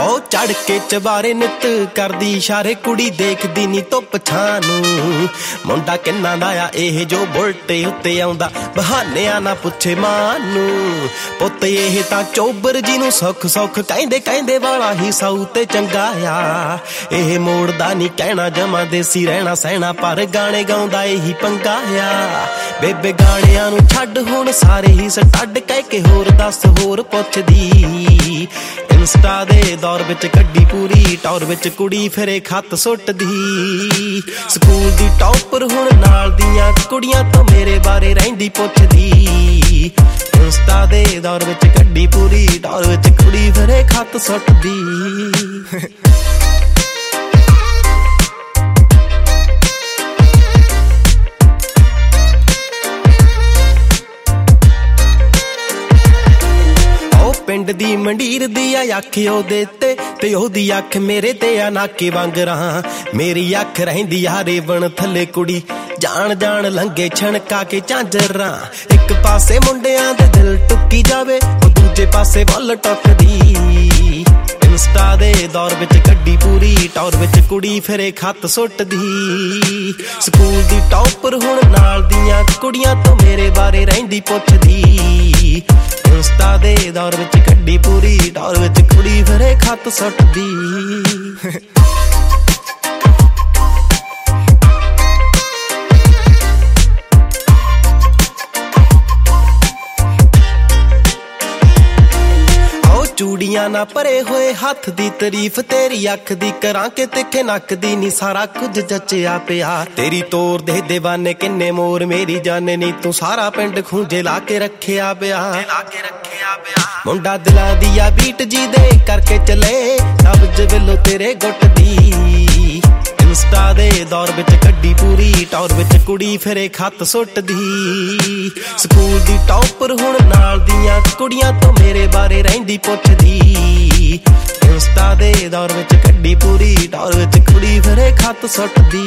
ਉਹ ਚੜ ਕੇ ਚਬਾਰੇ ਨਿੱਤ ਕਰਦੀ ਇਸ਼ਾਰੇ ਕੁੜੀ ਦੇਖਦੀ ਨੀ ਧੁੱਪ ਛਾਂ ਨੂੰ। ਮੁੰਡਾ ਕਿੰਨਾ ਦਾ ਆ ਇਹ ਜੋ ਬੁਲਟੇ ਉੱਤੇ ਆਉਂਦਾ ਬਹਾਨਿਆਂ ਨਾ ਪੁੱਛੇ ਮਾਂ ਨੂੰ। ਪੁੱਤ ਇਹ ਤਾਂ ਚੋਬਰ ਜੀ ਨੂੰ ਸੁੱਖ ਸੁੱਖ ਕਹਿੰਦੇ ਕਹਿੰਦੇ ਵਾਲਾ ਹੀ ਸੌ ਤੇ ਚੰਗਾ ਆ। ਇਹ ਮੋੜਦਾ ਨੀ ਕਹਿਣਾ ਜਮਾ ਦੇਸੀ ਰਹਿਣਾ ਸਹਿਣਾ ਪਰ ਗਾਣੇ ਗਾਉਂਦਾ ਇਹੀ ਪੰਗਾ ਆ। ਬੇਬੇ ਗਾਣਿਆਂ ਨੂੰ ਛੱਡ ਹੁਣ ਸਾਰੇ ਹੀ ਸਟੱਡ ਕਹਿ ਕੇ ਹੋਰ ਦੱਸ ਹੋਰ ਪੁੱਛਦੀ। ਇੰਸਟਾ ਦੇ ਦੌਰ ਵਿੱਚ ਕੱਢੀ ਪੂਰੀ ਟੌਰ ਵਿੱਚ ਕੁੜੀ ਫਿਰੇ ਖੱਤ ਸੁੱਟਦੀ। ਸਕੂਲ ਦੀ ਟੌਪਰ ਹੁਣ ਨਾਲ ਦੀਆਂ ਕੁੜੀਆਂ ਤੋਂ ਮੇਰੇ ਬਾਰੇ ਰਹਿੰਦੀ ਪੁੱਛਦੀ। ਇੰਸਟਾ ਦੇ ਦੌਰ ਵਿੱਚ ਕੱਢੀ ਪੂਰੀ ਟੌਰ ਵਿੱਚ ਕੁੜੀ ਫਿਰੇ ਖੱਤ ਸੁੱਟਦੀ। ਪਿੰਡ ਦੀ ਮੰਡੀਰ ਦੀ ਆ ਅੱਖ ਉਹਦੇ ਤੇ ਉਹਦੀ ਅੱਖ ਮੇਰੇ ਤੇ ਆ ਨਾਕੇ ਵਾਂਗਰਾਂ। ਮੇਰੀ ਅੱਖ ਰਹਿੰਦੀ ਆ ਰੇਵਣ ਥੱਲੇ ਕੁੜੀ ਜਾਣ ਜਾਣ ਲੰਗੇ ਛਣਕਾ ਕੇ ਝਾਂਜਰਾਂ। ਇੱਕ ਪਾਸੇ ਮੁੰਡਿਆਂ ਦੇ ਦਿਲ ਟੁੱਕੀ ਜਾਵੇ ਉਹ ਦੂਜੇ ਪਾਸੇ ਵੱਲ ਟੁੱਕਦੀ। ਇੰਸਟਾ ਦੇ ਦੌਰ ਵਿੱਚ ਕੱਢੀ ਪੂਰੀ ਟੌਰ ਵਿੱਚ ਕੁੜੀ ਫਿਰੇ ਖੱਤ ਸੁੱਟਦੀ। ਸਕੂਲ ਦੀ ਟੌਪਰ ਹੁਣ ਨਾਲ ਦੀਆਂ ਕੁੜੀਆਂ ਤੋਂ ਮੇਰੇ ਬਾਰੇ ਰਹਿੰਦੀ ਪੁੱਛਦੀ। ਇੰਸਟਾ ਦੇ ਦੌਰ ਵਿੱਚ ਕੱਢੀ ਪੂਰੀ ਟੌਰ ਵਿੱਚ ਕੁੜੀ ਫਿਰੇ ਖੱਤ ਸੁੱਟਦੀ। ਚੂੜੀਆਂ ਨਾ ਭਰੇ ਹੋਏ ਹੱਥ ਦੀ ਤਾਰੀਫ ਤੇਰੀ ਅੱਖ ਦੀ ਕਰਾਂ ਕਿ ਤਿੱਖੇ ਨੱਕ ਦੀ ਨੀ ਸਾਰਾ ਕੁਝ ਜੱਚਿਆ ਪਿਆ। ਤੇਰੀ ਤੋਰ ਦੇ ਦੇਵਾਨੇ ਕਿੰਨੇ ਮੋਰ ਮੇਰੀ ਜਾਨੇ ਨੀ ਤੂੰ ਸਾਰਾ ਪਿੰਡ ਖੂੰਜੇ ਲਾ ਕੇ ਰੱਖਿਆ ਪਿਆ। ਮੁੰਡਾ ਦਿਲਾਂ ਦੀ ਆ ਬੀਟ ਜੀ ਦੇ ਕਰਕੇ ਚਲੇ ਸਬਜ ਵੇਲੋ ਤੇਰੇ ਗੁੱਟ ਦੀ। ਇੰਸਟਾ ਦੇ ਦੌਰ ਵਿੱਚ ਕੱਢੀ ਪੂਰੀ ਟੌਰ ਵਿੱਚ ਕੁੜੀ ਫਿਰੇ ਖੱਤ ਸੁੱਟਦੀ। ਸਕੂਲ ਦੀ ਟੌਪਰ ਹੁਣ ਨਾਲ ਦੀਆਂ ਕੁੜੀਆਂ ਤੋਂ ਮੇਰੇ ਬਾਰੇ ਰਹਿੰਦੀ ਪੁੱਛਦੀ। ਇੰਸਟਾ ਦੇ ਦੌਰ ਵਿੱਚ ਕੱਢੀ ਪੂਰੀ ਟੌਰ ਵਿੱਚ ਕੁੜੀ ਫਿਰੇ ਖੱਤ ਸੁੱਟਦੀ।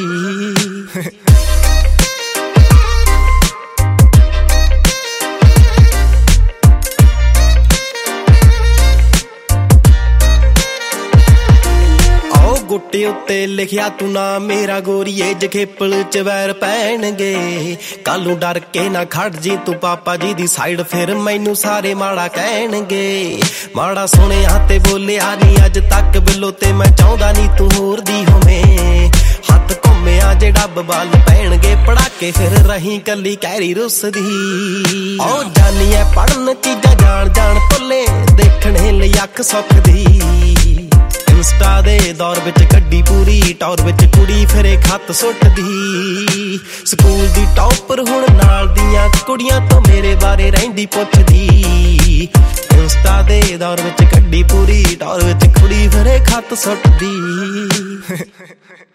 ਗੁੱਟੇ ਉੱਤੇ ਲਿਖਿਆ ਤੂੰ ਨਾ ਮੇਰਾ ਗੋਰੀਏ ਜਖੇਪਲ ਚ ਵੈਰ ਪੈਣਗੇ। ਕੱਲ ਨੂੰ ਡਰ ਕੇ ਨਾ ਖੜ ਜੀ ਤੂੰ ਪਾਪਾ ਜੀ ਦੀ ਸਾਈਡ ਫਿਰ ਮੈਨੂੰ ਸਾਰੇ ਮਾੜਾ ਕਹਿਣਗੇ। ਮਾੜਾ ਸੁਣਿਆ ਤੇ ਬੋਲਿਆ ਨੀ ਅੱਜ ਤੱਕ ਬਿੱਲੋ ਤੇ ਮੈਂ ਚਾਹੁੰਦਾ ਨੀ ਤੂੰ ਹੋਰ ਦੀ ਹੋਵੇਂ। ਹੱਥ ਘੁੰਮਿਆ ਜੇ ਡੱਬ ਵੱਲ ਪੈਣਗੇ ਪੜਾਕੇ ਫਿਰ ਰਹੀ ਕੱਲੀ ਕਹਿਰੀ ਰੁੱਸਦੀ। ਉਹ ਜਾਨੀ ਐ ਪੜਨ ਚੀਜ਼ਾਂ ਜਾਣ ਜਾਣ ਭੁੱਲੇ ਦੇਖਣੇ ਲਈ ਅੱਖ ਸੁੱਖਦੀ। ਇੰਸਟਾ ਦੇ ਦੌਰ ਵਿੱਚ ਕੱਢੀ ਪੂਰੀ ਟੌਰ ਵਿੱਚ ਕੁੜੀ ਫਿਰੇ ਖੱਤ ਸੁੱਟਦੀ। ਸਕੂਲ ਦੀ ਟੌਪਰ ਹੁਣ ਨਾਲ ਦੀਆਂ ਕੁੜੀਆਂ ਤੋਂ ਮੇਰੇ ਬਾਰੇ ਰਹਿੰਦੀ ਪੁੱਛਦੀ। ਇੰਸਟਾ ਦੇ ਦੌਰ ਵਿੱਚ ਕੱਢੀ ਪੂਰੀ ਟੌਰ ਵਿੱਚ ਕੁੜੀ ਫਿਰੇ ਖੱਤ ਸੁੱਟਦੀ।